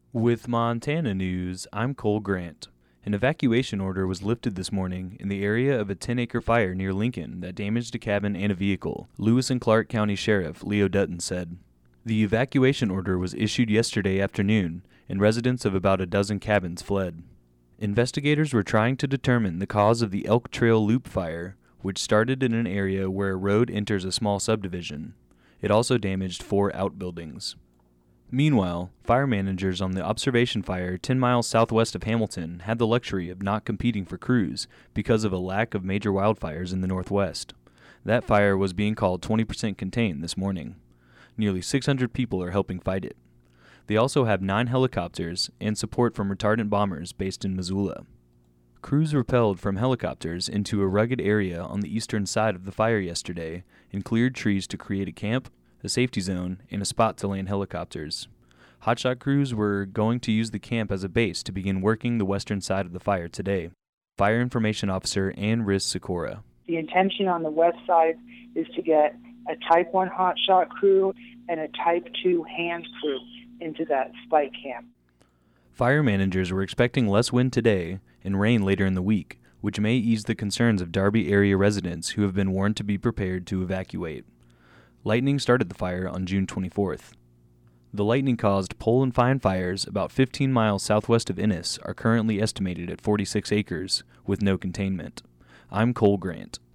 With Montana news, I'm Cole Grant. An evacuation order was lifted this morning in the area of a 10-acre fire near Lincoln that damaged a cabin and a vehicle, Lewis and Clark County Sheriff Leo Dutton said. The evacuation order was issued yesterday afternoon, and residents of about a dozen cabins fled. Investigators were trying to determine the cause of the Elk Trail Loop fire, which started in an area where a road enters a small subdivision. It also damaged 4 outbuildings. Meanwhile, fire managers on the observation fire 10 miles southwest of Hamilton had the luxury of not competing for crews because of a lack of major wildfires in the northwest. That fire was being called 20% contained this morning. Nearly 600 people are helping fight it. They also have 9 helicopters and support from retardant bombers based in Missoula. Crews rappelled from helicopters into a rugged area on the eastern side of the fire yesterday and cleared trees to create a camp, a safety zone, and a spot to land helicopters. Hotshot crews were going to use the camp as a base to begin working the western side of the fire today. Fire Information Officer Ann Riss Sikora. The intention on the west side is to get a Type 1 hotshot crew and a Type 2 hand crew into that spike camp. Fire managers were expecting less wind today and rain later in the week, which may ease the concerns of Darby area residents who have been warned to be prepared to evacuate. Lightning started the fire on June 24th. The lightning caused pole and fine fires about 15 miles southwest of Ennis are currently estimated at 46 acres, with no containment. I'm Cole Grant.